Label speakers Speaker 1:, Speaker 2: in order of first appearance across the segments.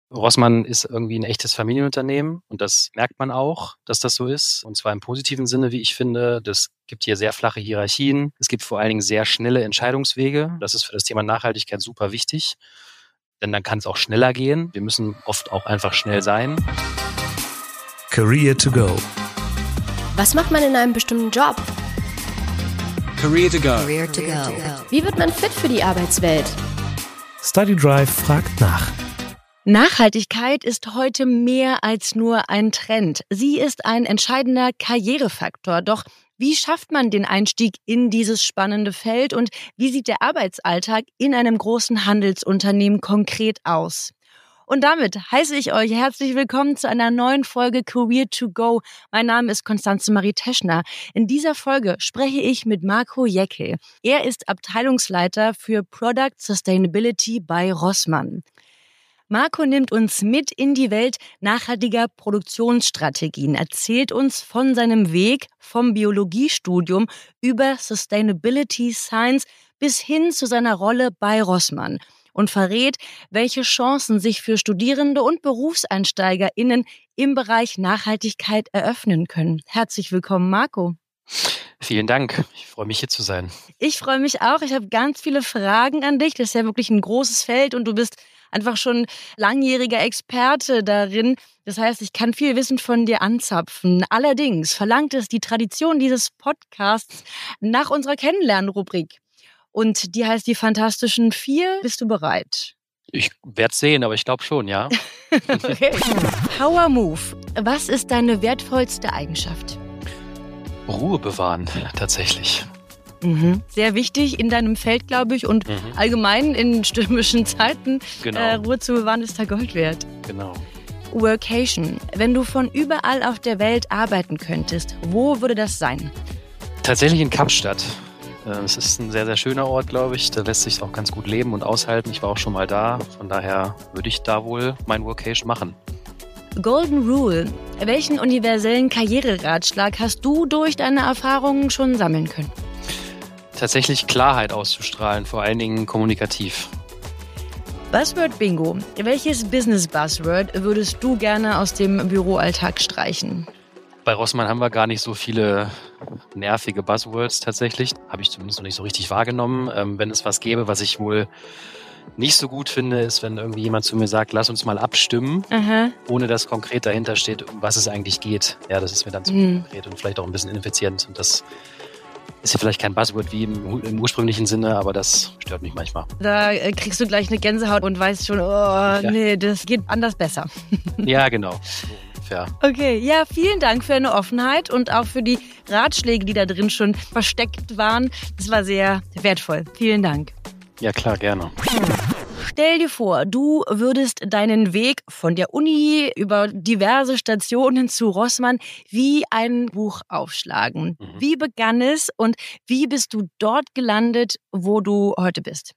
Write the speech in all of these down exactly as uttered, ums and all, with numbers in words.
Speaker 1: Rossmann ist irgendwie ein echtes Familienunternehmen und das merkt man auch, dass das so ist. Und zwar im positiven Sinne, wie ich finde. Das gibt hier sehr flache Hierarchien. Es gibt vor allen Dingen sehr schnelle Entscheidungswege. Das ist für das Thema Nachhaltigkeit super wichtig, denn dann kann es auch schneller gehen. Wir müssen oft auch einfach schnell sein.
Speaker 2: Career to go.
Speaker 3: Was macht man in einem bestimmten Job?
Speaker 2: Career to go.
Speaker 3: Career to go. Wie wird man fit für die Arbeitswelt?
Speaker 2: Study Drive fragt nach.
Speaker 4: Nachhaltigkeit ist heute mehr als nur ein Trend. Sie ist ein entscheidender Karrierefaktor. Doch wie schafft man den Einstieg in dieses spannende Feld und wie sieht der Arbeitsalltag in einem großen Handelsunternehmen konkret aus? Und damit heiße ich euch herzlich willkommen zu einer neuen Folge Career to go. Mein Name ist Konstanze Marie Teschner. In dieser Folge spreche ich mit Marco Jäckel. Er ist Abteilungsleiter für Product Sustainability bei Rossmann. Marco nimmt uns mit in die Welt nachhaltiger Produktionsstrategien, erzählt uns von seinem Weg vom Biologiestudium über Sustainability Science bis hin zu seiner Rolle bei Rossmann und verrät, welche Chancen sich für Studierende und BerufseinsteigerInnen im Bereich Nachhaltigkeit eröffnen können. Herzlich willkommen, Marco.
Speaker 1: Vielen Dank. Ich freue mich, hier zu sein.
Speaker 4: Ich freue mich auch. Ich habe ganz viele Fragen an dich. Das ist ja wirklich ein großes Feld und du bist einfach schon langjähriger Experte darin. Das heißt, ich kann viel Wissen von dir anzapfen. Allerdings verlangt es die Tradition dieses Podcasts nach unserer Kennenlernen-Rubrik. Und die heißt die Fantastischen Vier. Bist du bereit?
Speaker 1: Ich werde es sehen, aber ich glaube schon, ja.
Speaker 4: Okay. Power Move. Was ist deine wertvollste Eigenschaft?
Speaker 1: Ruhe bewahren, tatsächlich.
Speaker 4: Mhm. Sehr wichtig in deinem Feld, glaube ich, und mhm. allgemein in stürmischen Zeiten.
Speaker 1: Genau.
Speaker 4: Äh, Ruhe zu bewahren ist da Gold wert.
Speaker 1: Genau.
Speaker 4: Workation. Wenn du von überall auf der Welt arbeiten könntest, wo würde das sein?
Speaker 1: Tatsächlich in Kapstadt. Es ist ein sehr, sehr schöner Ort, glaube ich. Da lässt sich auch ganz gut leben und aushalten. Ich war auch schon mal da. Von daher würde ich da wohl mein Workation machen.
Speaker 4: Golden Rule. Welchen universellen Karriereratschlag hast du durch deine Erfahrungen schon sammeln können?
Speaker 1: Tatsächlich Klarheit auszustrahlen, vor allen Dingen kommunikativ.
Speaker 4: Buzzword Bingo. Welches Business-Buzzword würdest du gerne aus dem Büroalltag streichen?
Speaker 1: Bei Rossmann haben wir gar nicht so viele nervige Buzzwords tatsächlich. Habe ich zumindest noch nicht so richtig wahrgenommen. Ähm, wenn es was gäbe, was ich wohl nicht so gut finde, ist, wenn irgendwie jemand zu mir sagt, lass uns mal abstimmen, Aha. ohne dass konkret dahinter steht, um was es eigentlich geht. Ja, das ist mir dann zu mhm. konkret und vielleicht auch ein bisschen ineffizient. Und das ist ja vielleicht kein Buzzword wie im, im ursprünglichen Sinne, aber das stört mich manchmal.
Speaker 4: Da äh, kriegst du gleich eine Gänsehaut und weißt schon, oh, ja. nee, das geht anders besser.
Speaker 1: Ja, genau. Ja.
Speaker 4: Okay, ja, vielen Dank für deine Offenheit und auch für die Ratschläge, die da drin schon versteckt waren. Das war sehr wertvoll. Vielen Dank.
Speaker 1: Ja, klar, gerne.
Speaker 4: Stell dir vor, du würdest deinen Weg von der Uni über diverse Stationen zu Rossmann wie ein Buch aufschlagen. Mhm. Wie begann es und wie bist du dort gelandet, wo du heute bist?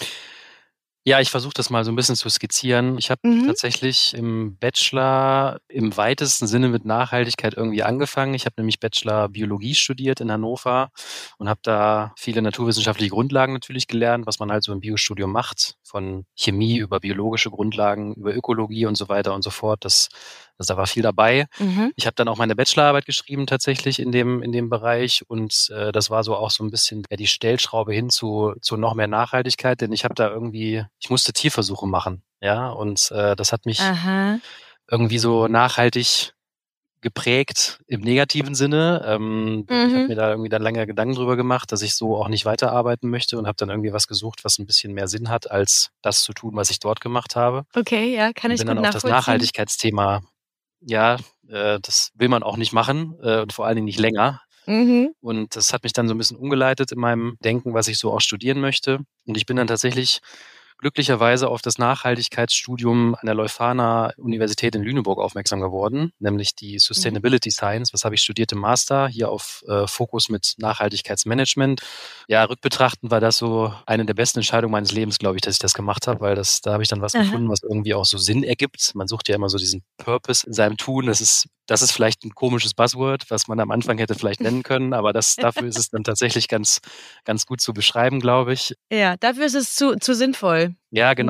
Speaker 1: Ja, ich versuche das mal so ein bisschen zu skizzieren. Ich habe mhm. tatsächlich im Bachelor im weitesten Sinne mit Nachhaltigkeit irgendwie angefangen. Ich habe nämlich Bachelor Biologie studiert in Hannover und habe da viele naturwissenschaftliche Grundlagen natürlich gelernt, was man halt so im Biostudium macht, von Chemie über biologische Grundlagen, über Ökologie und so weiter und so fort. Das, das da war viel dabei. Mhm. Ich habe dann auch meine Bachelorarbeit geschrieben tatsächlich in dem in dem Bereich und äh, das war so auch so ein bisschen ja, die Stellschraube hin zu zu noch mehr Nachhaltigkeit, denn ich habe da irgendwie ich musste Tierversuche machen, ja, und äh, das hat mich Aha. irgendwie so nachhaltig geprägt im negativen Sinne. Ähm, mhm. Ich habe mir da irgendwie dann lange Gedanken drüber gemacht, dass ich so auch nicht weiterarbeiten möchte und habe dann irgendwie was gesucht, was ein bisschen mehr Sinn hat, als das zu tun, was ich dort gemacht habe.
Speaker 4: Okay, ja, kann ich gut nachvollziehen.
Speaker 1: Bin dann auf das Nachhaltigkeitsthema, ja, äh, das will man auch nicht machen äh, und vor allen Dingen nicht länger. Mhm. Und das hat mich dann so ein bisschen umgeleitet in meinem Denken, was ich so auch studieren möchte. Und ich bin dann tatsächlich glücklicherweise auf das Nachhaltigkeitsstudium an der Leuphana Universität in Lüneburg aufmerksam geworden, nämlich die Sustainability Science. Was habe ich studiert im Master? Hier auf äh, Fokus mit Nachhaltigkeitsmanagement. Ja, rückbetrachtend war das so eine der besten Entscheidungen meines Lebens, glaube ich, dass ich das gemacht habe, weil das da habe ich dann was Aha. gefunden, was irgendwie auch so Sinn ergibt. Man sucht ja immer so diesen Purpose in seinem Tun. Das ist Das ist vielleicht ein komisches Buzzword, was man am Anfang hätte vielleicht nennen können, aber das, dafür ist es dann tatsächlich ganz, ganz gut zu beschreiben, glaube ich.
Speaker 4: Ja, dafür ist es zu, zu sinnvoll.
Speaker 1: Ja, genau. Mhm.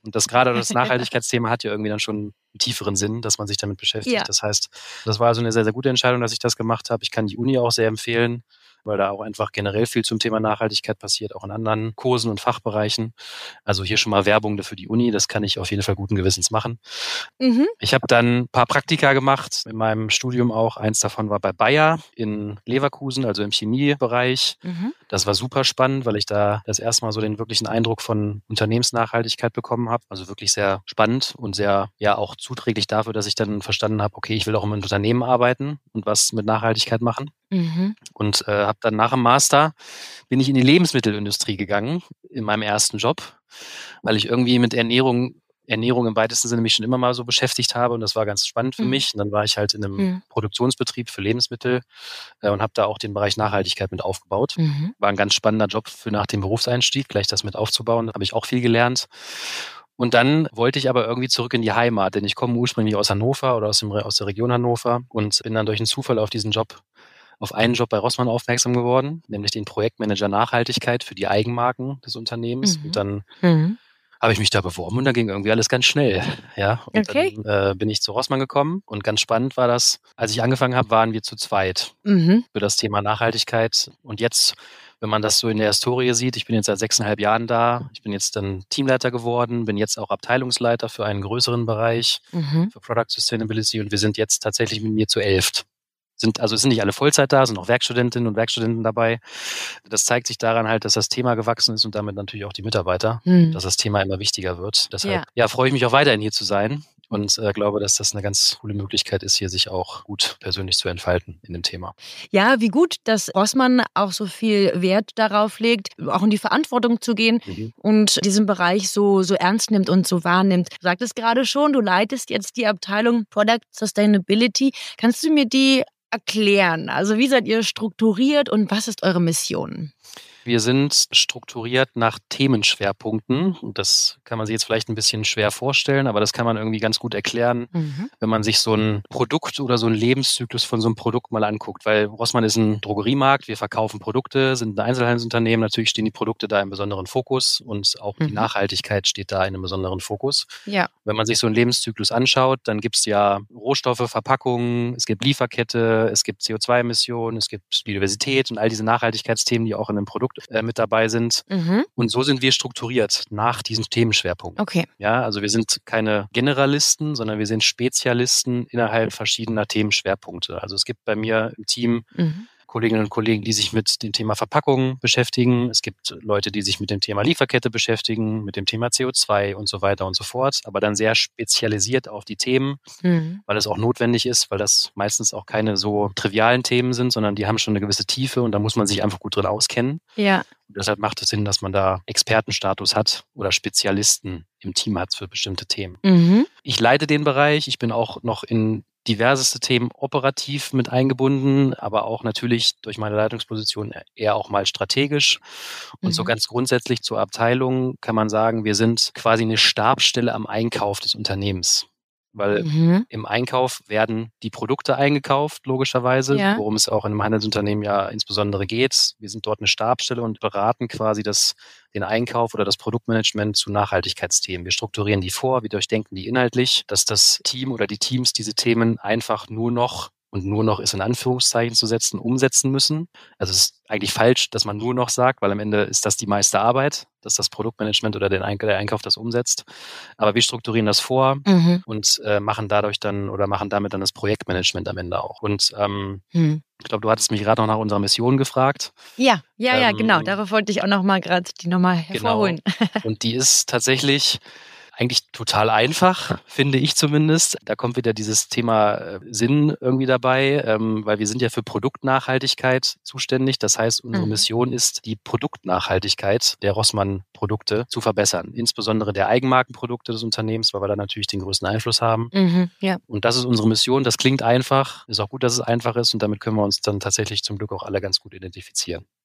Speaker 1: Und das gerade das Nachhaltigkeitsthema hat ja irgendwie dann schon einen tieferen Sinn, dass man sich damit beschäftigt.
Speaker 4: Ja.
Speaker 1: Das heißt, das war also eine sehr, sehr gute Entscheidung, dass ich das gemacht habe. Ich kann die Uni auch sehr empfehlen, weil da auch einfach generell viel zum Thema Nachhaltigkeit passiert, auch in anderen Kursen und Fachbereichen. Also hier schon mal Werbung für die Uni, das kann ich auf jeden Fall guten Gewissens machen.
Speaker 4: Mhm.
Speaker 1: Ich habe dann ein paar Praktika gemacht, in meinem Studium auch. Eins davon war bei Bayer in Leverkusen, also im Chemiebereich.
Speaker 4: Mhm.
Speaker 1: Das war super spannend, weil ich da das erste Mal so den wirklichen Eindruck von Unternehmensnachhaltigkeit bekommen habe. Also wirklich sehr spannend und sehr ja auch zuträglich dafür, dass ich dann verstanden habe, okay, ich will auch im Unternehmen arbeiten und was mit Nachhaltigkeit machen.
Speaker 4: Mhm.
Speaker 1: Und äh, habe dann nach dem Master bin ich in die Lebensmittelindustrie gegangen, in meinem ersten Job, weil ich irgendwie mit Ernährung Ernährung im weitesten Sinne mich schon immer mal so beschäftigt habe und das war ganz spannend für
Speaker 4: Mhm.
Speaker 1: mich. Und dann war ich halt in einem
Speaker 4: Mhm.
Speaker 1: Produktionsbetrieb für Lebensmittel äh, und habe da auch den Bereich Nachhaltigkeit mit aufgebaut.
Speaker 4: Mhm.
Speaker 1: War ein ganz spannender Job für nach dem Berufseinstieg, gleich das mit aufzubauen. Da habe ich auch viel gelernt. Und dann wollte ich aber irgendwie zurück in die Heimat, denn ich komme ursprünglich aus Hannover oder aus, dem, aus der Region Hannover und bin dann durch einen Zufall auf diesen Job auf einen Job bei Rossmann aufmerksam geworden, nämlich den Projektmanager Nachhaltigkeit für die Eigenmarken des Unternehmens.
Speaker 4: Mhm.
Speaker 1: Und dann
Speaker 4: Mhm.
Speaker 1: habe ich mich da beworben und dann ging irgendwie alles ganz schnell. Ja, und
Speaker 4: Okay.
Speaker 1: dann äh, bin ich zu Rossmann gekommen und ganz spannend war das, als ich angefangen habe, waren wir zu zweit
Speaker 4: Mhm.
Speaker 1: für das Thema Nachhaltigkeit. Und jetzt, wenn man das so in der Historie sieht, ich bin jetzt seit sechseinhalb Jahren da, ich bin jetzt dann Teamleiter geworden, bin jetzt auch Abteilungsleiter für einen größeren Bereich,
Speaker 4: Mhm.
Speaker 1: für Product Sustainability und wir sind jetzt tatsächlich mit mir zu elft. Sind, also es sind nicht alle Vollzeit da, sind auch Werkstudentinnen und Werkstudenten dabei. Das zeigt sich daran halt, dass das Thema gewachsen ist und damit natürlich auch die Mitarbeiter,
Speaker 4: Mhm.
Speaker 1: dass das Thema immer wichtiger wird. Deshalb
Speaker 4: Ja.
Speaker 1: ja, freue ich mich auch weiterhin hier zu sein und äh, glaube, dass das eine ganz coole Möglichkeit ist, hier sich auch gut persönlich zu entfalten in dem Thema.
Speaker 4: Ja, wie gut, dass Rossmann auch so viel Wert darauf legt, auch in die Verantwortung zu gehen
Speaker 1: Mhm.
Speaker 4: und diesen Bereich so, so ernst nimmt und so wahrnimmt. Du sagtest gerade schon, du leitest jetzt die Abteilung Product Sustainability. Kannst du mir die erklären? Also wie seid ihr strukturiert und was ist eure Mission?
Speaker 1: Wir sind strukturiert nach Themenschwerpunkten. Und das kann man sich jetzt vielleicht ein bisschen schwer vorstellen, aber das kann man irgendwie ganz gut erklären,
Speaker 4: Mhm.
Speaker 1: wenn man sich so ein Produkt oder so einen Lebenszyklus von so einem Produkt mal anguckt. Weil Rossmann ist ein Drogeriemarkt, wir verkaufen Produkte, sind ein Einzelhandelsunternehmen. Natürlich stehen die Produkte da im besonderen Fokus und auch die
Speaker 4: Mhm.
Speaker 1: Nachhaltigkeit steht da in einem besonderen Fokus.
Speaker 4: Ja.
Speaker 1: Wenn man sich so einen Lebenszyklus anschaut, dann gibt es ja Rohstoffe, Verpackungen, es gibt Lieferkette, es gibt C O zwei Emissionen, es gibt Biodiversität und all diese Nachhaltigkeitsthemen, die auch in einem Produkt äh, mit dabei sind.
Speaker 4: Mhm.
Speaker 1: Und so sind wir strukturiert nach diesem Themenschwerpunkt.
Speaker 4: Okay.
Speaker 1: Ja, also wir sind keine Generalisten, sondern wir sind Spezialisten innerhalb verschiedener Themenschwerpunkte. Also es gibt bei mir im Team
Speaker 4: Mhm.
Speaker 1: Kolleginnen und Kollegen, die sich mit dem Thema Verpackungen beschäftigen. Es gibt Leute, die sich mit dem Thema Lieferkette beschäftigen, mit dem Thema C O zwei und so weiter und so fort, aber dann sehr spezialisiert auf die Themen,
Speaker 4: Mhm.
Speaker 1: weil es auch notwendig ist, weil das meistens auch keine so trivialen Themen sind, sondern die haben schon eine gewisse Tiefe und da muss man sich einfach gut drin auskennen.
Speaker 4: Ja.
Speaker 1: Und deshalb macht es Sinn, dass man da Expertenstatus hat oder Spezialisten im Team hat für bestimmte Themen.
Speaker 4: Mhm.
Speaker 1: Ich leite den Bereich, ich bin auch noch in diverseste Themen operativ mit eingebunden, aber auch natürlich durch meine Leitungsposition eher auch mal strategisch. Und
Speaker 4: Mhm.
Speaker 1: so ganz grundsätzlich zur Abteilung kann man sagen, wir sind quasi eine Stabsstelle am Einkauf des Unternehmens. Weil
Speaker 4: Mhm.
Speaker 1: im Einkauf werden die Produkte eingekauft, logischerweise,
Speaker 4: Ja.
Speaker 1: worum es auch in einem Handelsunternehmen ja insbesondere geht. Wir sind dort eine Stabsstelle und beraten quasi das, den Einkauf oder das Produktmanagement zu Nachhaltigkeitsthemen. Wir strukturieren die vor, wir durchdenken die inhaltlich, dass das Team oder die Teams diese Themen einfach nur noch, und nur noch ist in Anführungszeichen zu setzen, umsetzen müssen. Also es ist eigentlich falsch, dass man nur noch sagt, weil am Ende ist das die meiste Arbeit, dass das Produktmanagement oder der Einkauf das umsetzt. Aber wir strukturieren das vor
Speaker 4: Mhm.
Speaker 1: und äh, machen dadurch dann oder machen damit dann das Projektmanagement am Ende auch. Und ähm,
Speaker 4: Mhm.
Speaker 1: ich glaube, du hattest mich gerade noch nach unserer Mission gefragt.
Speaker 4: Ja, ja, ja,
Speaker 1: Ähm,
Speaker 4: genau. Darauf wollte ich auch noch mal gerade die nochmal hervorholen.
Speaker 1: Und die ist tatsächlich eigentlich total einfach, finde ich zumindest. Da kommt wieder dieses Thema äh, Sinn irgendwie dabei, ähm, weil wir sind ja für Produktnachhaltigkeit zuständig. Das heißt, unsere
Speaker 4: Mhm.
Speaker 1: Mission ist, die Produktnachhaltigkeit der Rossmann-Produkte zu verbessern. Insbesondere der Eigenmarkenprodukte des Unternehmens, weil wir da natürlich den größten Einfluss haben.
Speaker 4: Mhm. Ja.
Speaker 1: Und das ist unsere Mission. Das klingt einfach. Ist auch gut, dass es einfach ist. Und damit können wir uns dann tatsächlich zum Glück auch alle ganz gut identifizieren.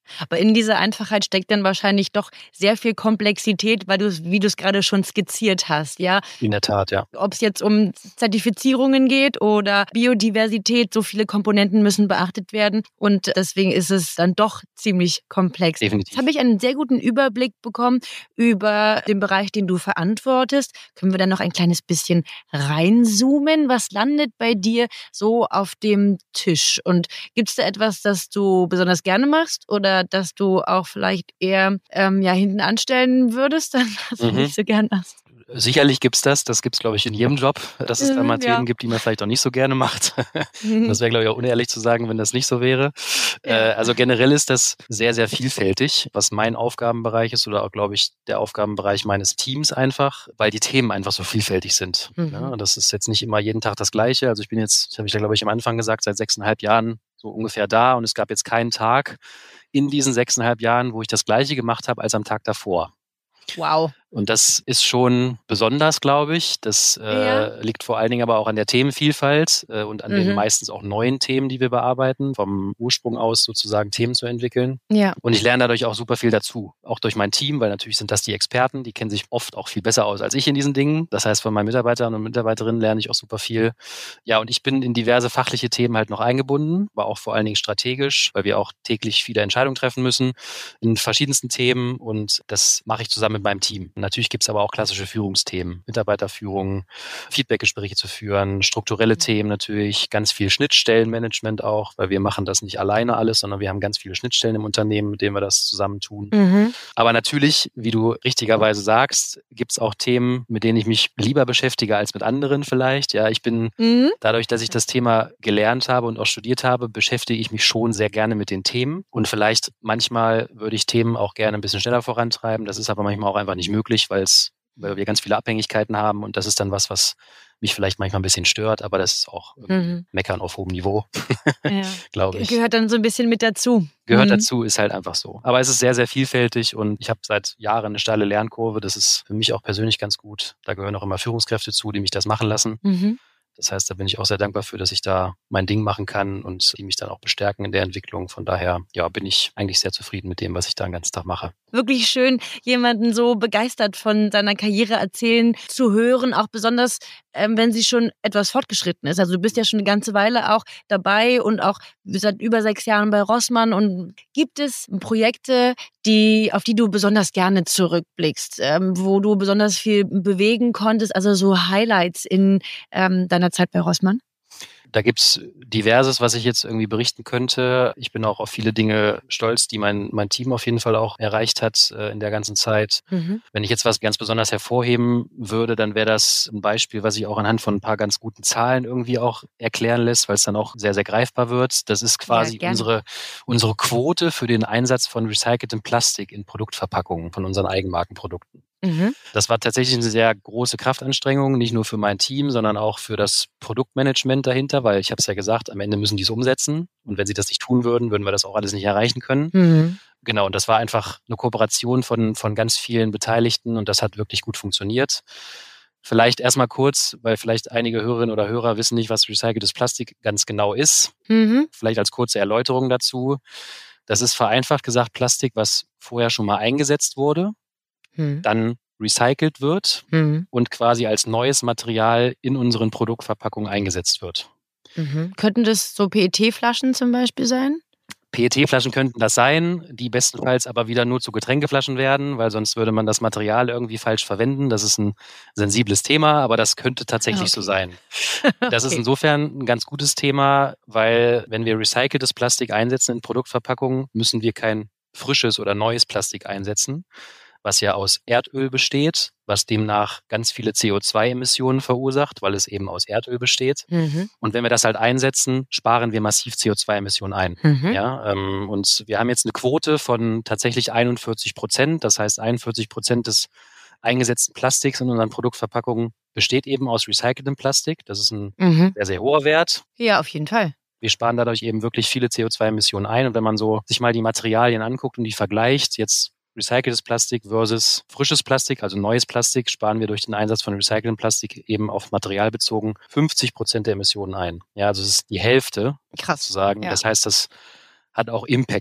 Speaker 4: Aber in dieser Einfachheit steckt dann wahrscheinlich doch sehr viel Komplexität, weil du es, wie du es gerade schon skizziert hast, ja?
Speaker 1: In der Tat, ja.
Speaker 4: Ob es jetzt um Zertifizierungen geht oder Biodiversität, so viele Komponenten müssen beachtet werden und deswegen ist es dann doch ziemlich komplex.
Speaker 1: Definitiv.
Speaker 4: Jetzt habe ich einen sehr guten Überblick bekommen über den Bereich, den du verantwortest. Können wir dann noch ein kleines bisschen reinzoomen? Was landet bei dir so auf dem Tisch? Und gibt es da etwas, das du besonders gerne machst oder dass du auch vielleicht eher ähm, ja, hinten anstellen würdest, dann was du
Speaker 1: Mhm.
Speaker 4: nicht so gern machst?
Speaker 1: Sicherlich gibt's das. Das gibt's, glaube ich, in jedem Job, dass es da mal
Speaker 4: Ja.
Speaker 1: Themen gibt, die man vielleicht auch nicht so gerne macht. Das wäre, glaube ich, auch unehrlich zu sagen, wenn das nicht so wäre.
Speaker 4: Ja.
Speaker 1: Äh, also generell ist das sehr, sehr vielfältig, was mein Aufgabenbereich ist oder auch, glaube ich, der Aufgabenbereich meines Teams einfach, weil die Themen einfach so vielfältig sind.
Speaker 4: Mhm.
Speaker 1: Ja, das ist jetzt nicht immer jeden Tag das Gleiche. Also ich bin jetzt, das habe ich ja, glaube ich, am Anfang gesagt, seit sechseinhalb Jahren so ungefähr da und es gab jetzt keinen Tag in diesen sechseinhalb Jahren, wo ich das Gleiche gemacht habe als am Tag davor.
Speaker 4: Wow.
Speaker 1: Und das ist schon besonders, glaube ich. Das äh,
Speaker 4: Ja.
Speaker 1: liegt vor allen Dingen aber auch an der Themenvielfalt äh, und an
Speaker 4: Mhm.
Speaker 1: den meistens auch neuen Themen, die wir bearbeiten, vom Ursprung aus sozusagen Themen zu entwickeln.
Speaker 4: Ja.
Speaker 1: Und ich lerne dadurch auch super viel dazu, auch durch mein Team, weil natürlich sind das die Experten, die kennen sich oft auch viel besser aus als ich in diesen Dingen. Das heißt, von meinen Mitarbeitern und Mitarbeiterinnen lerne ich auch super viel. Ja, und ich bin in diverse fachliche Themen halt noch eingebunden, aber auch vor allen Dingen strategisch, weil wir auch täglich viele Entscheidungen treffen müssen in verschiedensten Themen und das mache ich zusammen mit meinem Team. Natürlich gibt es aber auch klassische Führungsthemen, Mitarbeiterführung, Feedbackgespräche zu führen, strukturelle Themen natürlich, ganz viel Schnittstellenmanagement auch, weil wir machen das nicht alleine alles, sondern wir haben ganz viele Schnittstellen im Unternehmen, mit denen wir das zusammen tun.
Speaker 4: Mhm.
Speaker 1: Aber natürlich, wie du richtigerweise sagst, gibt es auch Themen, mit denen ich mich lieber beschäftige als mit anderen vielleicht. Ja, ich bin
Speaker 4: Mhm.
Speaker 1: dadurch, dass ich das Thema gelernt habe und auch studiert habe, beschäftige ich mich schon sehr gerne mit den Themen. Und vielleicht manchmal würde ich Themen auch gerne ein bisschen schneller vorantreiben. Das ist aber manchmal auch einfach nicht möglich, weil es, weil wir ganz viele Abhängigkeiten haben. Und das ist dann was, was mich vielleicht manchmal ein bisschen stört. Aber das ist auch
Speaker 4: Mhm.
Speaker 1: Meckern auf hohem Niveau,
Speaker 4: Ja.
Speaker 1: glaube ich.
Speaker 4: Gehört dann so ein bisschen mit dazu.
Speaker 1: Gehört
Speaker 4: Mhm.
Speaker 1: dazu, ist halt einfach so. Aber es ist sehr, sehr vielfältig und ich habe seit Jahren eine steile Lernkurve. Das ist für mich auch persönlich ganz gut. Da gehören auch immer Führungskräfte zu, die mich das machen lassen.
Speaker 4: Mhm.
Speaker 1: Das heißt, da bin ich auch sehr dankbar für, dass ich da mein Ding machen kann und die mich dann auch bestärken in der Entwicklung. Von daher, ja, bin ich eigentlich sehr zufrieden mit dem, was ich da den ganzen Tag mache.
Speaker 4: Wirklich schön, jemanden so begeistert von seiner Karriere erzählen zu hören, auch besonders, ähm, wenn sie schon etwas fortgeschritten ist. Also du bist ja schon eine ganze Weile auch dabei und auch seit über sechs Jahren bei Rossmann. Und gibt es Projekte, die, auf die du besonders gerne zurückblickst, ähm, wo du besonders viel bewegen konntest, also so Highlights in ähm, deiner Zeit bei Rossmann?
Speaker 1: Da gibt's Diverses, was ich jetzt irgendwie berichten könnte. Ich bin auch auf viele Dinge stolz, die mein, mein Team auf jeden Fall auch erreicht hat äh, in der ganzen Zeit.
Speaker 4: Mhm.
Speaker 1: Wenn ich jetzt was ganz besonders hervorheben würde, dann wäre das ein Beispiel, was sich auch anhand von ein paar ganz guten Zahlen irgendwie auch erklären lässt, weil es dann auch sehr, sehr greifbar wird. Das ist quasi
Speaker 4: Ja, gerne.
Speaker 1: unsere, unsere Quote für den Einsatz von recyceltem Plastik in Produktverpackungen von unseren Eigenmarkenprodukten.
Speaker 4: Mhm.
Speaker 1: Das war tatsächlich eine sehr große Kraftanstrengung, nicht nur für mein Team, sondern auch für das Produktmanagement dahinter, weil ich habe es ja gesagt, am Ende müssen die es umsetzen. Und wenn sie das nicht tun würden, würden wir das auch alles nicht erreichen können.
Speaker 4: Mhm.
Speaker 1: Genau, und das war einfach eine Kooperation von, von ganz vielen Beteiligten und das hat wirklich gut funktioniert. Vielleicht erstmal kurz, weil vielleicht einige Hörerinnen oder Hörer wissen nicht, was recyceltes Plastik ganz genau ist.
Speaker 4: Mhm.
Speaker 1: Vielleicht als kurze Erläuterung dazu. Das ist vereinfacht gesagt Plastik, was vorher schon mal eingesetzt wurde,
Speaker 4: Mhm.
Speaker 1: dann recycelt wird
Speaker 4: Mhm.
Speaker 1: und quasi als neues Material in unseren Produktverpackungen eingesetzt wird.
Speaker 4: Mhm. Könnten das so P E T-Flaschen zum Beispiel sein?
Speaker 1: P E T-Flaschen könnten das sein, die bestenfalls aber wieder nur zu Getränkeflaschen werden, weil sonst würde man das Material irgendwie falsch verwenden. Das ist ein sensibles Thema, aber das könnte tatsächlich
Speaker 4: Okay.
Speaker 1: so sein. Das ist
Speaker 4: Okay.
Speaker 1: insofern ein ganz gutes Thema, weil wenn wir recyceltes Plastik einsetzen in Produktverpackungen, müssen wir kein frisches oder neues Plastik einsetzen, was ja aus Erdöl besteht, was demnach ganz viele C O zwei Emissionen verursacht, weil es eben aus Erdöl besteht.
Speaker 4: Mhm.
Speaker 1: Und wenn wir das halt einsetzen, sparen wir massiv C O zwei Emissionen ein.
Speaker 4: Mhm.
Speaker 1: Ja, ähm, und wir haben jetzt eine Quote von tatsächlich einundvierzig Prozent. Das heißt, einundvierzig Prozent des eingesetzten Plastiks in unseren Produktverpackungen besteht eben aus recyceltem Plastik. Das ist ein
Speaker 4: Mhm.
Speaker 1: sehr, sehr hoher Wert.
Speaker 4: Ja, auf jeden Fall.
Speaker 1: Wir sparen dadurch eben wirklich viele C O zwei Emissionen ein. Und wenn man so sich mal die Materialien anguckt und die vergleicht, jetzt recyceltes Plastik versus frisches Plastik, also neues Plastik, sparen wir durch den Einsatz von recyceltem Plastik eben auf Material bezogen fünfzig Prozent der Emissionen ein. Ja, also es ist die Hälfte
Speaker 4: Krass.
Speaker 1: sozusagen.
Speaker 4: Ja.
Speaker 1: Das heißt, das hat auch Impact,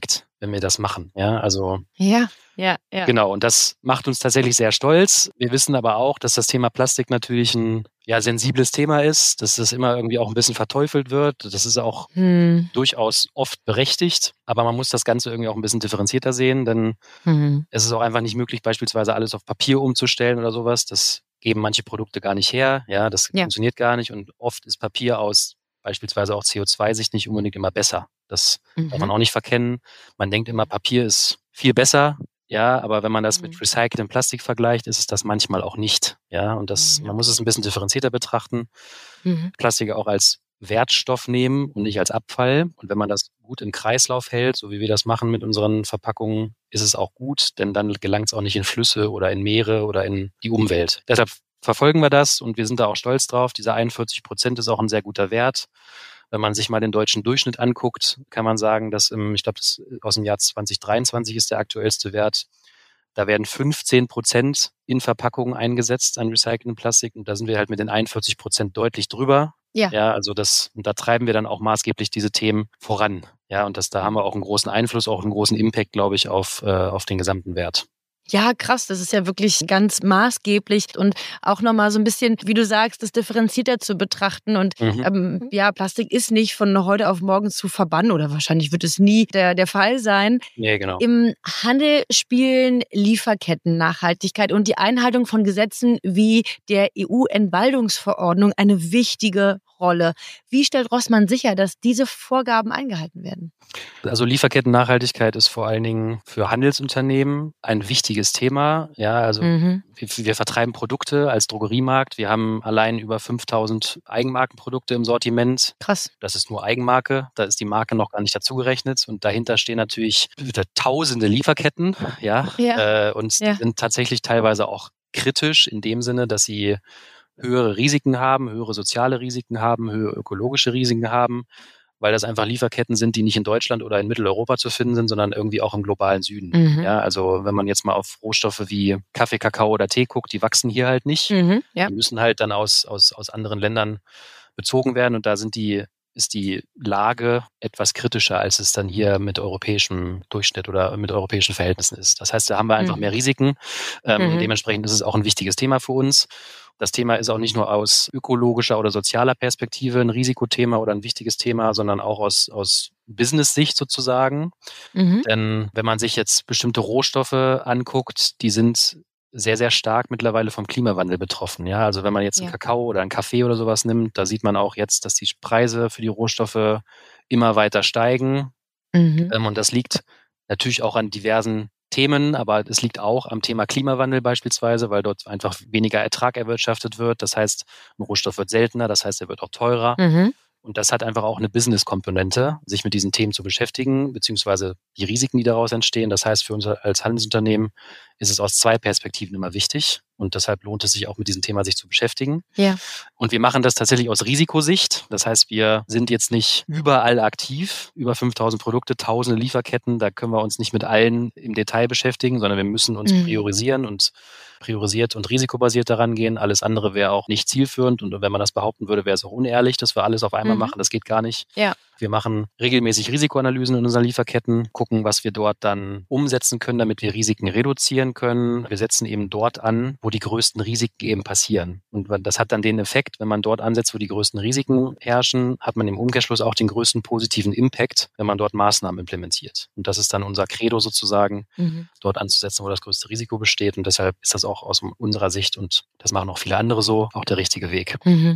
Speaker 1: wenn wir das machen. Ja, also
Speaker 4: Ja, ja, ja.
Speaker 1: genau. Und das macht uns tatsächlich sehr stolz. Wir wissen aber auch, dass das Thema Plastik natürlich ein ja, sensibles Thema ist, dass das immer irgendwie auch ein bisschen verteufelt wird. Das ist auch
Speaker 4: Hm.
Speaker 1: durchaus oft berechtigt. Aber man muss das Ganze irgendwie auch ein bisschen differenzierter sehen, denn
Speaker 4: Mhm.
Speaker 1: es ist auch einfach nicht möglich, beispielsweise alles auf Papier umzustellen oder sowas. Das geben manche Produkte gar nicht her. Ja, das
Speaker 4: Ja.
Speaker 1: funktioniert gar nicht. Und oft ist Papier aus beispielsweise auch C O zwei Sicht nicht unbedingt immer besser. Das darf man
Speaker 4: Mhm.
Speaker 1: auch nicht verkennen. Man denkt immer, Papier ist viel besser. Ja, aber wenn man das mit
Speaker 4: Mhm.
Speaker 1: recyceltem Plastik vergleicht, ist es das manchmal auch nicht. Ja, und das,
Speaker 4: Mhm,
Speaker 1: man muss es ein bisschen differenzierter betrachten.
Speaker 4: Mhm.
Speaker 1: Plastik auch als Wertstoff nehmen und nicht als Abfall. Und wenn man das gut im Kreislauf hält, so wie wir das machen mit unseren Verpackungen, ist es auch gut, denn dann gelangt es auch nicht in Flüsse oder in Meere oder in die Umwelt. Deshalb verfolgen wir das und wir sind da auch stolz drauf. Diese einundvierzig Prozent ist auch ein sehr guter Wert. Wenn man sich mal den deutschen Durchschnitt anguckt, kann man sagen, dass im, ich glaube, das aus dem Jahr zwanzig dreiundzwanzig ist der aktuellste Wert. Da werden fünfzehn Prozent in Verpackungen eingesetzt an recyceltem Plastik und da sind wir halt mit den einundvierzig Prozent deutlich drüber.
Speaker 4: Ja.
Speaker 1: Ja, also das, und da treiben wir dann auch maßgeblich diese Themen voran. Ja, und das, da haben wir auch einen großen Einfluss, auch einen großen Impact, glaube ich, auf, äh, auf den gesamten Wert.
Speaker 4: Ja, krass, das ist ja wirklich ganz maßgeblich und auch nochmal so ein bisschen, wie du sagst, das differenzierter zu betrachten und
Speaker 1: Mhm.
Speaker 4: ähm, ja, Plastik ist nicht von heute auf morgen zu verbannen oder wahrscheinlich wird es nie der, der Fall sein.
Speaker 1: Nee, genau.
Speaker 4: Im Handel spielen Lieferketten, Nachhaltigkeit und die Einhaltung von Gesetzen wie der E U-Entwaldungsverordnung eine wichtige Rolle. Wie stellt Rossmann sicher, dass diese Vorgaben eingehalten werden?
Speaker 1: Also Lieferketten-Nachhaltigkeit ist vor allen Dingen für Handelsunternehmen ein wichtiges Thema. Ja, also
Speaker 4: Mhm.
Speaker 1: wir, wir vertreiben Produkte als Drogeriemarkt. Wir haben allein über fünftausend Eigenmarkenprodukte im Sortiment.
Speaker 4: Krass.
Speaker 1: Das ist nur Eigenmarke. Da ist die Marke noch gar nicht dazugerechnet. Und dahinter stehen natürlich tausende Lieferketten. Ja,
Speaker 4: Ja.
Speaker 1: äh, und
Speaker 4: Ja.
Speaker 1: die sind tatsächlich teilweise auch kritisch in dem Sinne, dass sie höhere Risiken haben, höhere soziale Risiken haben, höhere ökologische Risiken haben, weil das einfach Lieferketten sind, die nicht in Deutschland oder in Mitteleuropa zu finden sind, sondern irgendwie auch im globalen Süden.
Speaker 4: Mhm.
Speaker 1: Ja, also wenn man jetzt mal auf Rohstoffe wie Kaffee, Kakao oder Tee guckt, die wachsen hier halt nicht.
Speaker 4: Mhm. Ja.
Speaker 1: Die müssen halt dann aus, aus, aus anderen Ländern bezogen werden und da sind die, ist die Lage etwas kritischer, als es dann hier mit europäischem Durchschnitt oder mit europäischen Verhältnissen ist. Das heißt, da haben wir einfach
Speaker 4: Mhm.
Speaker 1: mehr Risiken ähm,
Speaker 4: Mhm.
Speaker 1: und dementsprechend ist es auch ein wichtiges Thema für uns. Das Thema ist auch nicht nur aus ökologischer oder sozialer Perspektive ein Risikothema oder ein wichtiges Thema, sondern auch aus, aus Business-Sicht sozusagen.
Speaker 4: Mhm.
Speaker 1: Denn wenn man sich jetzt bestimmte Rohstoffe anguckt, die sind sehr, sehr stark mittlerweile vom Klimawandel betroffen. Ja, also wenn man jetzt einen
Speaker 4: Ja.
Speaker 1: Kakao oder einen Kaffee oder sowas nimmt, da sieht man auch jetzt, dass die Preise für die Rohstoffe immer weiter steigen.
Speaker 4: Mhm.
Speaker 1: Ähm, und das liegt natürlich auch an diversen Themen, aber es liegt auch am Thema Klimawandel beispielsweise, weil dort einfach weniger Ertrag erwirtschaftet wird. Das heißt, ein Rohstoff wird seltener, das heißt, er wird auch teurer.
Speaker 4: Mhm.
Speaker 1: Und das hat einfach auch eine Business-Komponente, sich mit diesen Themen zu beschäftigen, beziehungsweise die Risiken, die daraus entstehen. Das heißt, für uns als Handelsunternehmen ist es aus zwei Perspektiven immer wichtig. Und deshalb lohnt es sich auch mit diesem Thema sich zu beschäftigen.
Speaker 4: Ja.
Speaker 1: Und wir machen das tatsächlich aus Risikosicht. Das heißt, wir sind jetzt nicht überall aktiv, über fünftausend Produkte, tausende Lieferketten. Da können wir uns nicht mit allen im Detail beschäftigen, sondern wir müssen uns
Speaker 4: Mhm.
Speaker 1: priorisieren und priorisiert und risikobasiert daran gehen. Alles andere wäre auch nicht zielführend. Und wenn man das behaupten würde, wäre es auch unehrlich, dass wir alles auf einmal
Speaker 4: Mhm.
Speaker 1: machen. Das geht gar nicht.
Speaker 4: Ja.
Speaker 1: Wir machen regelmäßig Risikoanalysen in unseren Lieferketten, gucken, was wir dort dann umsetzen können, damit wir Risiken reduzieren können. Wir setzen eben dort an, wo die größten Risiken eben passieren. Und das hat dann den Effekt, wenn man dort ansetzt, wo die größten Risiken herrschen, hat man im Umkehrschluss auch den größten positiven Impact, wenn man dort Maßnahmen implementiert. Und das ist dann unser Credo sozusagen,
Speaker 4: Mhm.
Speaker 1: dort anzusetzen, wo das größte Risiko besteht. Und deshalb ist das auch aus unserer Sicht, und das machen auch viele andere so, auch der richtige Weg.
Speaker 4: Mhm.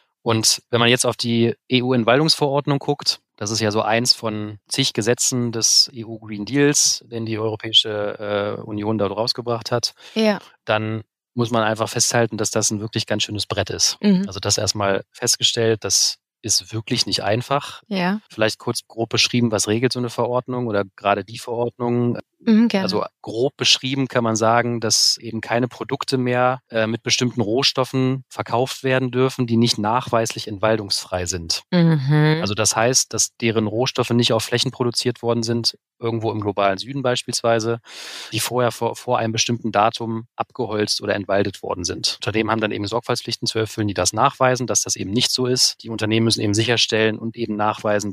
Speaker 1: Und wenn man jetzt auf die E U-Entwaldungsverordnung guckt, das ist ja so eins von zig Gesetzen des E U-Green Deals, den die Europäische äh, Union dort rausgebracht hat,
Speaker 4: Ja.
Speaker 1: dann muss man einfach festhalten, dass das ein wirklich ganz schönes Brett ist.
Speaker 4: Mhm.
Speaker 1: Also das erstmal festgestellt, das ist wirklich nicht einfach.
Speaker 4: Ja.
Speaker 1: Vielleicht kurz grob beschrieben, was regelt so eine Verordnung oder gerade die Verordnung.
Speaker 4: Mhm, gerne.
Speaker 1: Also grob beschrieben kann man sagen, dass eben keine Produkte mehr äh, mit bestimmten Rohstoffen verkauft werden dürfen, die nicht nachweislich entwaldungsfrei sind.
Speaker 4: Mhm.
Speaker 1: Also das heißt, dass deren Rohstoffe nicht auf Flächen produziert worden sind, irgendwo im globalen Süden beispielsweise, die vorher vor, vor einem bestimmten Datum abgeholzt oder entwaldet worden sind. Unternehmen haben dann eben Sorgfaltspflichten zu erfüllen, die das nachweisen, dass das eben nicht so ist. Die Unternehmen müssen eben sicherstellen und eben nachweisen, dass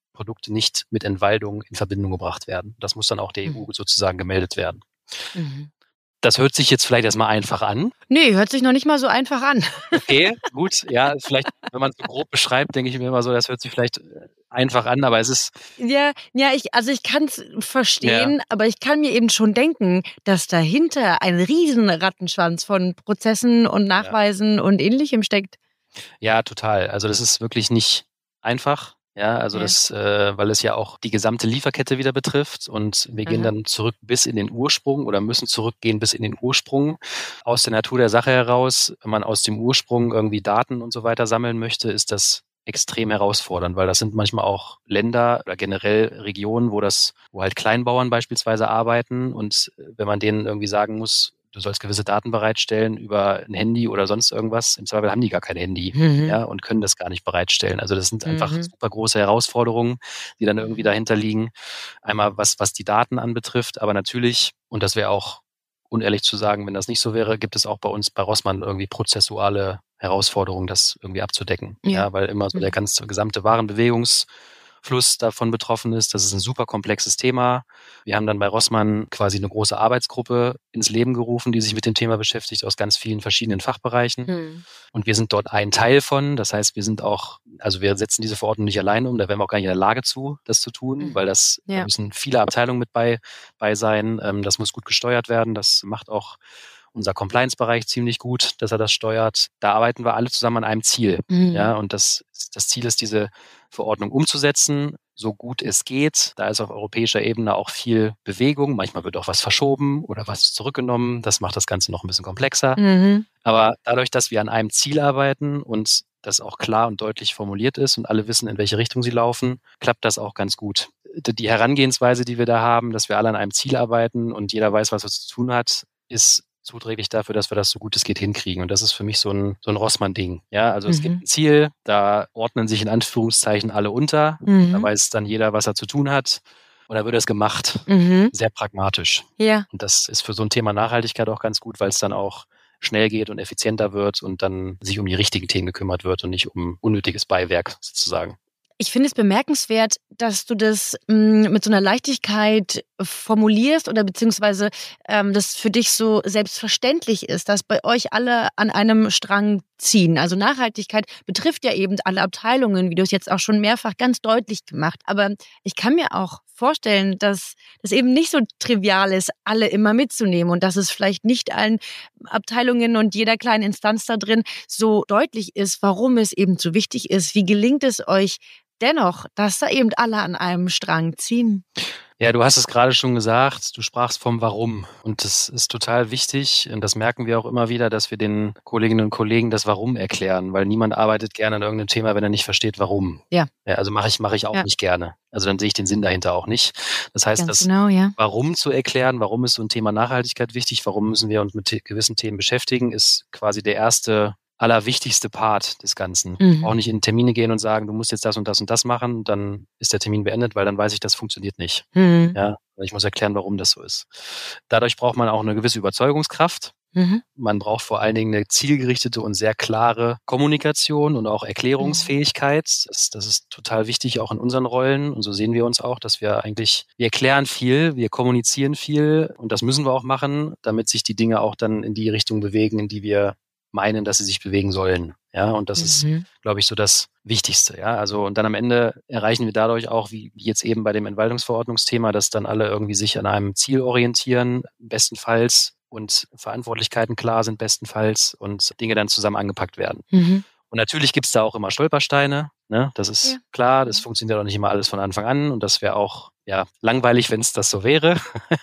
Speaker 1: Produkte nicht mit Entwaldung in Verbindung gebracht werden. Das muss dann auch der E U sozusagen gemeldet werden.
Speaker 4: Mhm.
Speaker 1: Das hört sich jetzt vielleicht erstmal einfach an.
Speaker 4: Nee, hört sich noch nicht mal so einfach an.
Speaker 1: Okay, gut. Ja, vielleicht, wenn man es so grob beschreibt, denke ich mir immer so, das hört sich vielleicht einfach an, aber es ist...
Speaker 4: Ja, ja, ich, also ich kann es verstehen, ja. aber ich kann mir eben schon denken, dass dahinter ein riesen Rattenschwanz von Prozessen und Nachweisen ja. und Ähnlichem steckt.
Speaker 1: Ja, total. Also das ist wirklich nicht einfach. Ja, also ja. das, äh, weil es ja auch die gesamte Lieferkette wieder betrifft und wir gehen Aha. dann zurück bis in den Ursprung oder müssen zurückgehen bis in den Ursprung aus der Natur der Sache heraus. Wenn man aus dem Ursprung irgendwie Daten und so weiter sammeln möchte, ist das extrem herausfordernd, weil das sind manchmal auch Länder oder generell Regionen, wo das, wo halt Kleinbauern beispielsweise arbeiten und wenn man denen irgendwie sagen muss, du sollst gewisse Daten bereitstellen über ein Handy oder sonst irgendwas. Im Zweifel haben die gar kein Handy mhm. ja, und können das gar nicht bereitstellen. Also das sind einfach mhm. super große Herausforderungen, die dann irgendwie dahinter liegen. Einmal was, was die Daten anbetrifft, aber natürlich, und das wäre auch unehrlich zu sagen, wenn das nicht so wäre, gibt es auch bei uns bei Rossmann irgendwie prozessuale Herausforderungen, das irgendwie abzudecken. Ja, ja weil immer so mhm. der ganze gesamte Warenbewegungs Fluss davon betroffen ist. Das ist ein super komplexes Thema. Wir haben dann bei Rossmann quasi eine große Arbeitsgruppe ins Leben gerufen, die sich mit dem Thema beschäftigt aus ganz vielen verschiedenen Fachbereichen. Hm. Und wir sind dort ein Teil von. Das heißt, wir sind auch, also wir setzen diese Verordnung nicht alleine um. Da wären wir auch gar nicht in der Lage zu, das zu tun, hm. weil das ja. da müssen viele Abteilungen mit bei, bei sein. Das muss gut gesteuert werden. Das macht auch unser Compliance-Bereich ziemlich gut, dass er das steuert. Da arbeiten wir alle zusammen an einem Ziel. Mhm. Ja, und das, das Ziel ist, diese Verordnung umzusetzen, so gut es geht. Da ist auf europäischer Ebene auch viel Bewegung. Manchmal wird auch was verschoben oder was zurückgenommen. Das macht das Ganze noch ein bisschen komplexer. Mhm. Aber dadurch, dass wir an einem Ziel arbeiten und das auch klar und deutlich formuliert ist und alle wissen, in welche Richtung sie laufen, klappt das auch ganz gut. Die Herangehensweise, die wir da haben, dass wir alle an einem Ziel arbeiten und jeder weiß, was er zu tun hat, ist zuträglich dafür, dass wir das so gut es geht hinkriegen. Und das ist für mich so ein, so ein Rossmann-Ding. Ja, also mhm. es gibt ein Ziel, da ordnen sich in Anführungszeichen alle unter. Mhm. Da weiß dann jeder, was er zu tun hat. Und da wird es gemacht. Mhm. Sehr pragmatisch. Ja. Und das ist für so ein Thema Nachhaltigkeit auch ganz gut, weil es dann auch schnell geht und effizienter wird und dann sich um die richtigen Themen gekümmert wird und nicht um unnötiges Beiwerk sozusagen.
Speaker 4: Ich finde es bemerkenswert, dass du das mh, mit so einer Leichtigkeit formulierst oder beziehungsweise ähm, das für dich so selbstverständlich ist, dass bei euch alle an einem Strang ziehen. Also Nachhaltigkeit betrifft ja eben alle Abteilungen, wie du es jetzt auch schon mehrfach ganz deutlich gemacht. Aber ich kann mir auch vorstellen, dass das eben nicht so trivial ist, alle immer mitzunehmen und dass es vielleicht nicht allen Abteilungen und jeder kleinen Instanz da drin so deutlich ist, warum es eben so wichtig ist. Wie gelingt es euch dennoch, dass da eben alle an einem Strang ziehen?
Speaker 1: Ja, du hast es gerade schon gesagt, du sprachst vom Warum und das ist total wichtig und das merken wir auch immer wieder, dass wir den Kolleginnen und Kollegen das Warum erklären, weil niemand arbeitet gerne an irgendeinem Thema, wenn er nicht versteht, warum. Ja. Ja, also mache ich, mache ich auch ja. nicht gerne. Also dann sehe ich den Sinn dahinter auch nicht. Das heißt, Ganz das genau, ja. Warum zu erklären, warum ist so ein Thema Nachhaltigkeit wichtig, warum müssen wir uns mit gewissen Themen beschäftigen, ist quasi der erste allerwichtigste Part des Ganzen. Mhm. Auch nicht in Termine gehen und sagen, du musst jetzt das und das und das machen, und dann ist der Termin beendet, weil dann weiß ich, das funktioniert nicht. Mhm. Ja, ich muss erklären, warum das so ist. Dadurch braucht man auch eine gewisse Überzeugungskraft. Mhm. Man braucht vor allen Dingen eine zielgerichtete und sehr klare Kommunikation und auch Erklärungsfähigkeit. Das, das ist total wichtig, auch in unseren Rollen. Und so sehen wir uns auch, dass wir eigentlich, wir erklären viel, wir kommunizieren viel und das müssen wir auch machen, damit sich die Dinge auch dann in die Richtung bewegen, in die wir meinen, dass sie sich bewegen sollen. Ja, und das mhm. ist, glaube ich, so das Wichtigste. Ja, also, und dann am Ende erreichen wir dadurch auch, wie jetzt eben bei dem Entwaldungsverordnungsthema, dass dann alle irgendwie sich an einem Ziel orientieren, bestenfalls, und Verantwortlichkeiten klar sind, bestenfalls, und Dinge dann zusammen angepackt werden. Mhm. Und natürlich gibt's da auch immer Stolpersteine, ne? Das ist ja. klar, das funktioniert auch nicht immer alles von Anfang an und das wäre auch ja langweilig, wenn es das so wäre.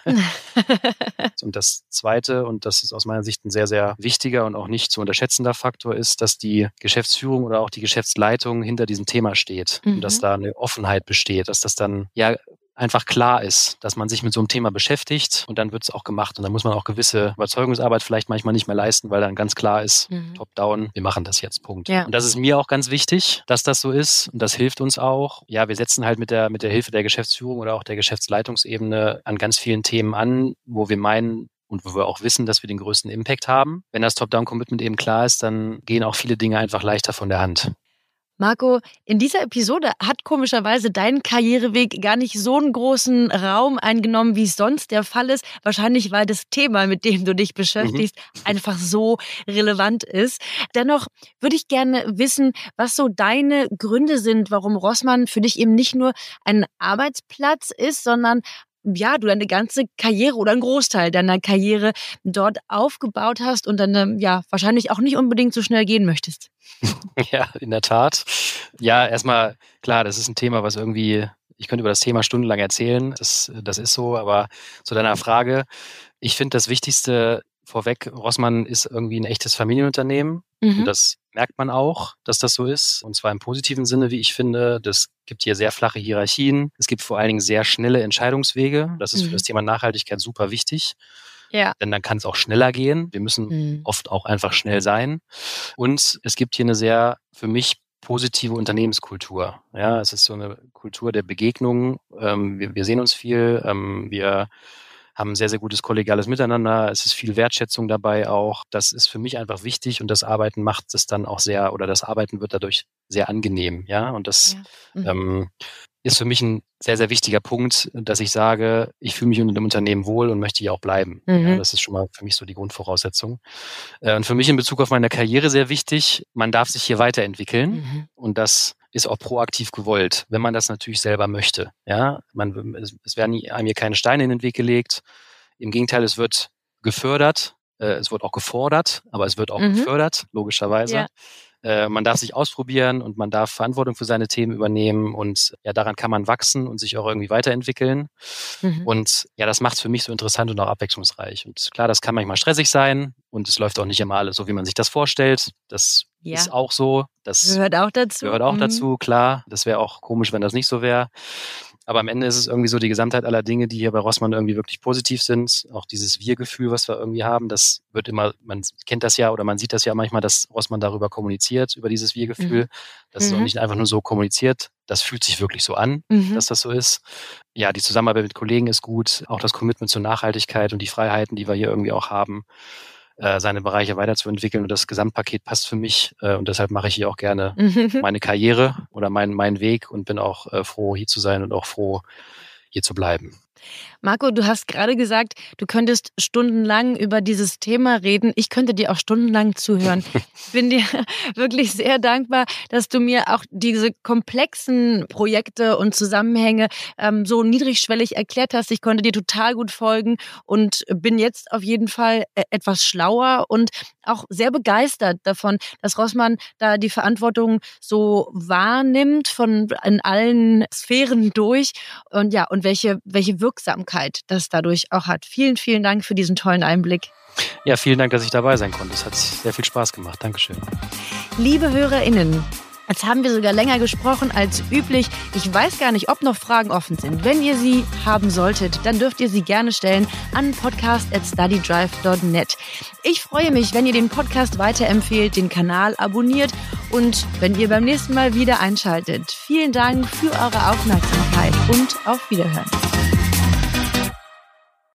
Speaker 1: Und das Zweite, und das ist aus meiner Sicht ein sehr, sehr wichtiger und auch nicht zu unterschätzender Faktor, ist, dass die Geschäftsführung oder auch die Geschäftsleitung hinter diesem Thema steht mhm. und dass da eine Offenheit besteht, dass das dann ja einfach klar ist, dass man sich mit so einem Thema beschäftigt und dann wird es auch gemacht. Und dann muss man auch gewisse Überzeugungsarbeit vielleicht manchmal nicht mehr leisten, weil dann ganz klar ist, mhm. top-down, wir machen das jetzt, Punkt. Ja. Und das ist mir auch ganz wichtig, dass das so ist und das hilft uns auch. Ja, wir setzen halt mit der, mit der Hilfe der Geschäftsführung oder auch der Geschäftsleitungsebene an ganz vielen Themen an, wo wir meinen und wo wir auch wissen, dass wir den größten Impact haben. Wenn das Top-Down-Commitment eben klar ist, dann gehen auch viele Dinge einfach leichter von der Hand.
Speaker 4: Marco, in dieser Episode hat komischerweise dein Karriereweg gar nicht so einen großen Raum eingenommen, wie es sonst der Fall ist. Wahrscheinlich, weil das Thema, mit dem du dich beschäftigst, mhm. einfach so relevant ist. Dennoch würde ich gerne wissen, was so deine Gründe sind, warum Rossmann für dich eben nicht nur ein Arbeitsplatz ist, sondern ja, du deine ganze Karriere oder einen Großteil deiner Karriere dort aufgebaut hast und dann ja wahrscheinlich auch nicht unbedingt so schnell gehen möchtest.
Speaker 1: Ja, in der Tat. Ja, erstmal, klar, das ist ein Thema, was irgendwie, ich könnte über das Thema stundenlang erzählen, das, das ist so, aber zu deiner Frage, ich finde das Wichtigste vorweg, Rossmann ist irgendwie ein echtes Familienunternehmen. Mhm. Und das merkt man auch, dass das so ist. Und zwar im positiven Sinne, wie ich finde. Das gibt hier sehr flache Hierarchien. Es gibt vor allen Dingen sehr schnelle Entscheidungswege. Das ist mhm. für das Thema Nachhaltigkeit super wichtig. Ja. Denn dann kann es auch schneller gehen. Wir müssen mhm. oft auch einfach schnell sein. Und es gibt hier eine sehr, für mich, positive Unternehmenskultur. Ja, es ist so eine Kultur der Begegnung. Ähm, wir, wir sehen uns viel. Ähm, wir haben ein sehr, sehr gutes kollegiales Miteinander. Es ist viel Wertschätzung dabei auch. Das ist für mich einfach wichtig und das Arbeiten macht es dann auch sehr, oder das Arbeiten wird dadurch sehr angenehm. Ja, und das ja. mhm. ähm, ist für mich ein sehr, sehr wichtiger Punkt, dass ich sage, ich fühle mich in dem Unternehmen wohl und möchte hier auch bleiben. Mhm. Ja, das ist schon mal für mich so die Grundvoraussetzung. Äh, und für mich in Bezug auf meine Karriere sehr wichtig, man darf sich hier weiterentwickeln mhm. und das ist auch proaktiv gewollt, wenn man das natürlich selber möchte. Ja, man, es, es werden einem hier keine Steine in den Weg gelegt. Im Gegenteil, es wird gefördert, äh, es wird auch gefordert, aber es wird auch mhm. gefördert, logischerweise. Ja. Äh, man darf sich ausprobieren und man darf Verantwortung für seine Themen übernehmen und ja, daran kann man wachsen und sich auch irgendwie weiterentwickeln. Mhm. Und ja, das macht es für mich so interessant und auch abwechslungsreich. Und klar, das kann manchmal stressig sein und es läuft auch nicht immer alles so, wie man sich das vorstellt. Das ja. ist auch so. Das
Speaker 4: gehört auch dazu.
Speaker 1: Gehört auch
Speaker 4: mhm.
Speaker 1: dazu, klar. Das wäre auch komisch, wenn das nicht so wäre. Aber am Ende ist es irgendwie so die Gesamtheit aller Dinge, die hier bei Rossmann irgendwie wirklich positiv sind. Auch dieses Wir-Gefühl, was wir irgendwie haben, das wird immer, man kennt das ja oder man sieht das ja manchmal, dass Rossmann darüber kommuniziert, über dieses Wir-Gefühl. Mhm. Das ist auch nicht einfach nur so kommuniziert. Das fühlt sich wirklich so an, mhm. dass das so ist. Ja, die Zusammenarbeit mit Kollegen ist gut. Auch das Commitment zur Nachhaltigkeit und die Freiheiten, die wir hier irgendwie auch haben, seine Bereiche weiterzuentwickeln und das Gesamtpaket passt für mich äh, und deshalb mache ich hier auch gerne meine Karriere oder meinen meinen Weg und bin auch äh, froh, hier zu sein und auch froh, hier zu bleiben.
Speaker 4: Marco, du hast gerade gesagt, du könntest stundenlang über dieses Thema reden. Ich könnte dir auch stundenlang zuhören. Ich bin dir wirklich sehr dankbar, dass du mir auch diese komplexen Projekte und Zusammenhänge ähm, so niedrigschwellig erklärt hast. Ich konnte dir total gut folgen und bin jetzt auf jeden Fall etwas schlauer und auch sehr begeistert davon, dass Rossmann da die Verantwortung so wahrnimmt von in allen Sphären durch und ja, und welche, welche Wirksamkeit das dadurch auch hat. Vielen, vielen Dank für diesen tollen Einblick.
Speaker 1: Ja, vielen Dank, dass ich dabei sein konnte. Es hat sehr viel Spaß gemacht. Dankeschön.
Speaker 4: Liebe HörerInnen, jetzt haben wir sogar länger gesprochen als üblich. Ich weiß gar nicht, ob noch Fragen offen sind. Wenn ihr sie haben solltet, dann dürft ihr sie gerne stellen an podcast at studydrive dot net. Ich freue mich, wenn ihr den Podcast weiterempfehlt, den Kanal abonniert und wenn ihr beim nächsten Mal wieder einschaltet. Vielen Dank für eure Aufmerksamkeit und auf Wiederhören.